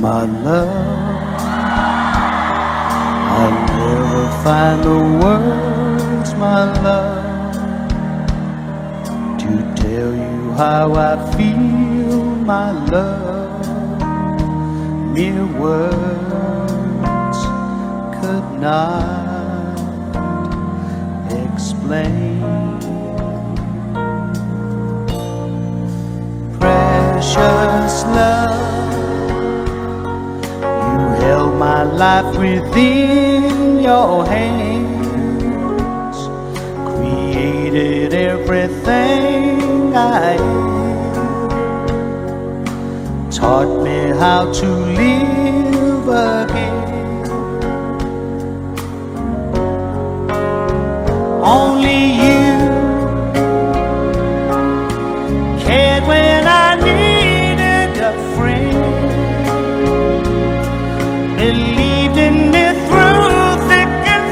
My love, I'll never find the words, my love, to tell you how I feel, my love. Mere words could not explain. Precious love, you held my life within your hands, created everything I am, taught me how to live again. Only you cared when I needed a friend, believed in me through thick and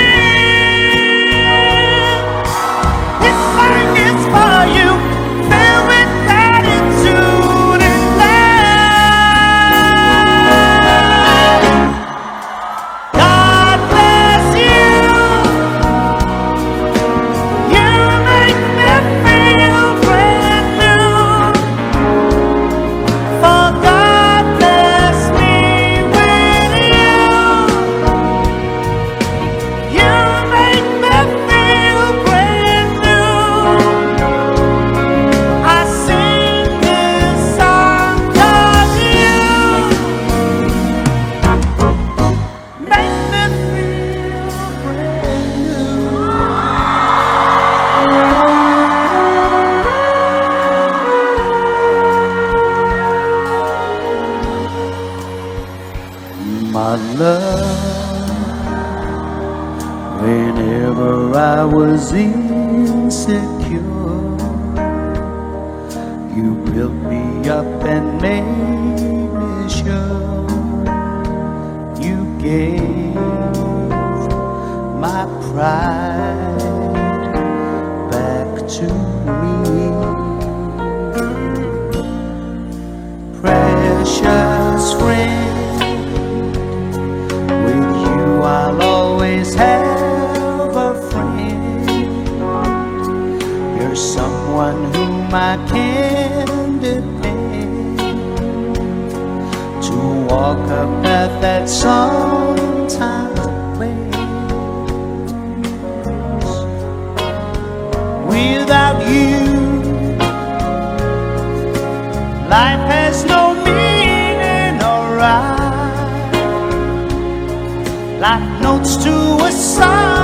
thin. This song is for you, filled with gratitude and love. God bless you. You make me feel brand new. For God bless me with you. You make me feel brand new. I sing this song 'cause you make me feel brand new. My love, whenever I was insecure, you built me up and made me sure. You gave my pride back to me. Precious friend, with you I'll always have a friend. You're someone whom I can depend, to walk a path that sometimes bends. Without you, life has no meaning or rhyme, like notes to a song.